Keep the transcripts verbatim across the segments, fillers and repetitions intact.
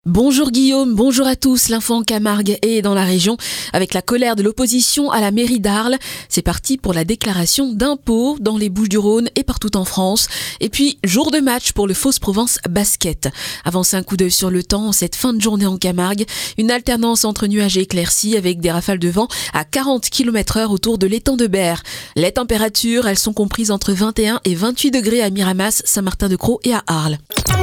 Bonjour Guillaume, bonjour à tous. L'info en Camargue et dans la région avec la colère de l'opposition à la mairie d'Arles. C'est parti pour la déclaration d'impôts dans les Bouches-du-Rhône et partout en France. Et puis, jour de match pour le Fos-Provence basket. Avancez un coup d'œil sur le temps en cette fin de journée en Camargue. Une alternance entre nuages et éclaircies avec des rafales de vent à quarante kilomètres heure autour de l'étang de Berre. Les températures, elles sont comprises entre vingt et un et vingt-huit degrés à Miramas, Saint-Martin-de-Crau et à Arles.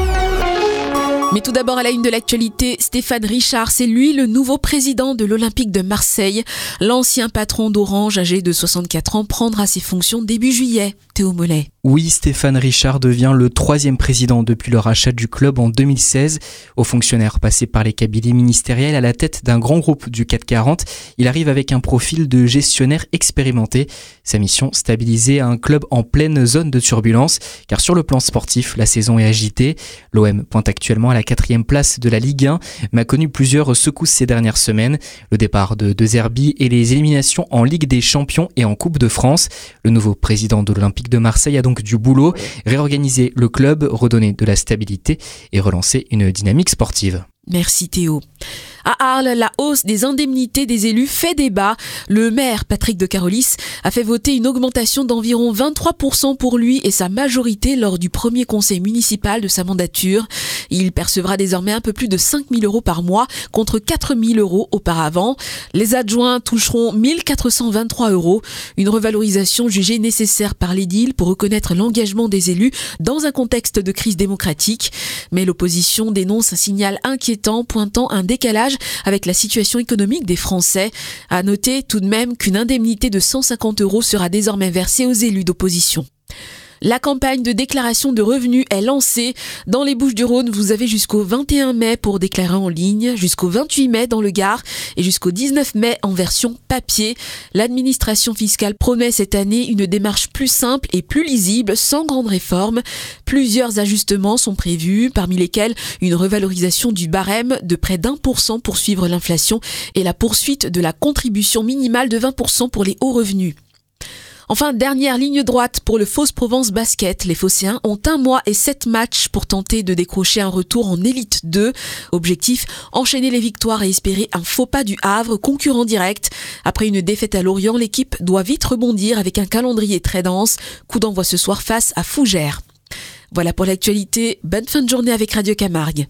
Mais tout d'abord à la une de l'actualité, Stéphane Richard, c'est lui le nouveau président de l'Olympique de Marseille. L'ancien patron d'Orange, âgé de soixante-quatre ans, prendra ses fonctions début juillet. Théo Mollet. Oui, Stéphane Richard devient le troisième président depuis le rachat du club en deux mille seize. Haut fonctionnaire passé par les cabinets ministériels à la tête d'un grand groupe du C A C quarante, il arrive avec un profil de gestionnaire expérimenté. Sa mission, stabiliser un club en pleine zone de turbulence, car sur le plan sportif, la saison est agitée. L'O M pointe actuellement à la quatrième place de la Ligue un, mais a connu plusieurs secousses ces dernières semaines. Le départ de De Zerbi et les éliminations en Ligue des Champions et en Coupe de France. Le nouveau président de l'Olympique de Marseille a donc du boulot, réorganiser le club, redonner de la stabilité et relancer une dynamique sportive. Merci Théo. À Arles, la hausse des indemnités des élus fait débat. Le maire Patrick de Carolis a fait voter une augmentation d'environ vingt-trois pour cent pour lui et sa majorité lors du premier conseil municipal de sa mandature. Il percevra désormais un peu plus de cinq mille euros par mois contre quatre mille euros auparavant. Les adjoints toucheront mille quatre cent vingt-trois euros. Une revalorisation jugée nécessaire par l'édile pour reconnaître l'engagement des élus dans un contexte de crise démocratique. Mais l'opposition dénonce un signal inquiétant pointant un décalage avec la situation économique des Français. À noter tout de même qu'une indemnité de cent cinquante euros sera désormais versée aux élus d'opposition. La campagne de déclaration de revenus est lancée. Dans les Bouches-du-Rhône, vous avez jusqu'au vingt et un mai pour déclarer en ligne, jusqu'au vingt-huit mai dans le Gard et jusqu'au dix-neuf mai en version papier. L'administration fiscale promet cette année une démarche plus simple et plus lisible, sans grande réforme. Plusieurs ajustements sont prévus, parmi lesquels une revalorisation du barème de près d'un pour cent pour suivre l'inflation et la poursuite de la contribution minimale de vingt pour cent pour les hauts revenus. Enfin, dernière ligne droite pour le Fos-Provence basket. Les Phocéens ont un mois et sept matchs pour tenter de décrocher un retour en élite deux. Objectif, enchaîner les victoires et espérer un faux pas du Havre, concurrent direct. Après une défaite à Lorient, l'équipe doit vite rebondir avec un calendrier très dense. Coup d'envoi ce soir face à Fougères. Voilà pour l'actualité. Bonne fin de journée avec Radio Camargue.